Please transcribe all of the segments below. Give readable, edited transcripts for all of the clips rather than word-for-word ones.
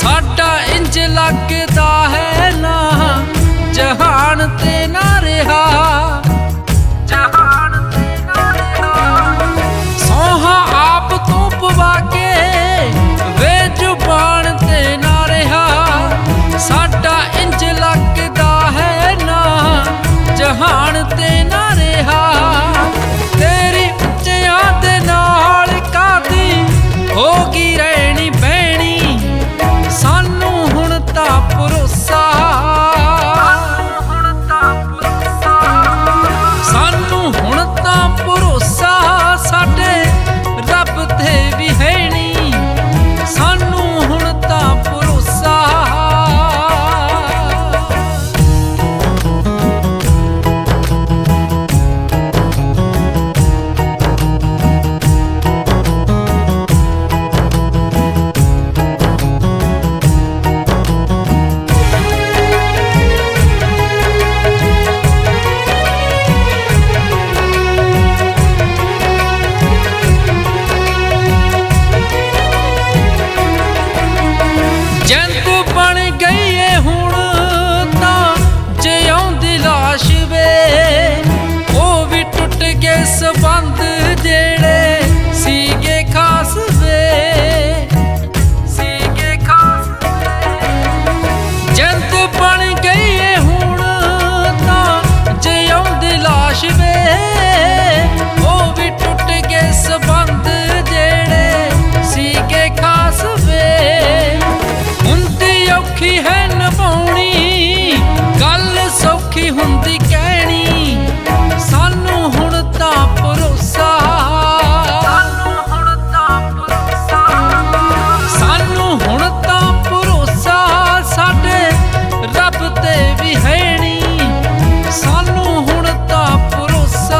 ਸਾਡਾ ਇੰਜ ਲੱਗਦਾ ਹੈ ਨਾ ਜਹਾਨ ਤੇ ਨਾ ਰਿਹਾ, ਜਹਾਨ ਤੇ ਨਾ ਰਿਹਾ। ਸੌਹਾਂ ਆਪ ਤੂੰ ਪਵਾ ਕੇ ਵੇ ਜ਼ੁਬਾਨ ਤੇ ਨਾ ਰਿਹਾ, ਸਾਡਾ ਇੰਜ ਲੱਗਦਾ ਹੈ ਨਾ ਜਹਾਨ ਤੇ ਨਾ ਰਿਹਾ। ਤੇਰੀ ਉੱਚਿਆਂ ਦੇ ਨਾਲ ਕਾਦੀ ਹੋ ਗਈ ਰਹਿਣੀ ਬਹਿਣੀ, ਸਾਨੂੰ ਹੁਣ ਤਾਂ ਭਰੋਸਾ, ਸਾਨੂੰ ਹੁਣ ਤਾਂ ਭਰੋਸਾ ਸਾਡੇ ਰੱਬ ਤੇ ਵੀ ਹੈ ਨੀ, ਸਾਨੂੰ ਹੁਣ ਤਾਂ ਭਰੋਸਾ। ਜਿੰਦ ਬਣ ਗਈ ਏ ਹੁਣ ਤਾਂ ਜਿਉਂਦੀ ਲਾਸ਼ ਵੇ, ਉਹ ਵੀ ਟੁੱਟ ਗਏ ਸੰਬੰਧ ਜਿਹੜੇ ਸੀਗੇ ਖਾਸ ਵੇ, ਸੀਗੇ ਖਾਸ ਵੇ। ਜਿੰਦ ਬਣ ਗਈ ਏ ਹੁਣ ਤਾਂ ਜਿਉਂਦੀ ਲਾਸ਼ ਵੇ, ਉਹ ਵੀ ਟੁੱਟ ਗਏ ਸੰਬੰਧ ਜਿਹੜੇ ਸੀਗੇ ਖਾਸ ਵੇ। ਹੁੰਦੀ ਔਖੀ ਹੈ ਨਿਭਾਉਣੀ ਗੱਲ, ਸੌਖੀ ਹੁੰਦੀ ਕਹਿਣੀ, ਸਾਨੂੰ ਹੁਣ ਤਾਂ ਭਰੋਸਾ, ਸਾਨੂੰ ਹੁਣ ਤਾਂ ਭਰੋਸਾ, ਸਾਨੂੰ ਹੁਣ ਤਾਂ ਭਰੋਸਾ ਸਾਡੇ ਰੱਬ ਤੇ ਵੀ ਹੈ ਨੀ, ਸਾਨੂੰ ਹੁਣ ਤਾਂ ਭਰੋਸਾ।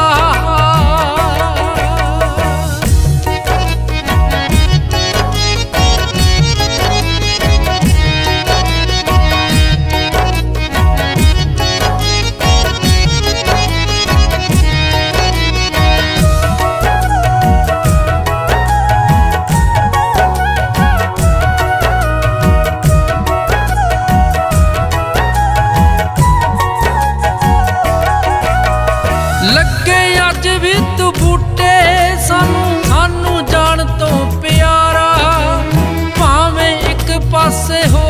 ਲੱਗੇ ਅੱਜ ਵੀ ਤੂੰ ਬੂਟੇ ਸਾਨੂੰ, ਸਾਨੂੰ ਜਾਣ ਤੋਂ ਪਿਆਰਾ, ਭਾਵੇਂ ਇੱਕ ਪਾਸੇ ਹੋ